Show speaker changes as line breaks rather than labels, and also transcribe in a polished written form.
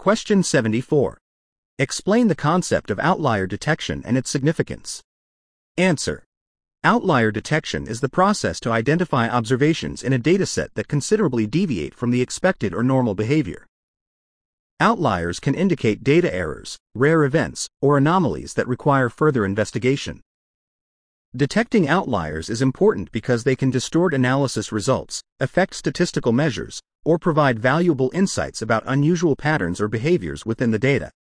Question 74. Explain the concept of outlier detection and its significance. Answer. Outlier detection is the process to identify observations in a dataset that considerably deviate from the expected or normal behavior. Outliers can indicate data errors, rare events, or anomalies that require further investigation. Detecting outliers is important because they can distort analysis results, affect statistical measures, or provide valuable insights about unusual patterns or behaviors within the data.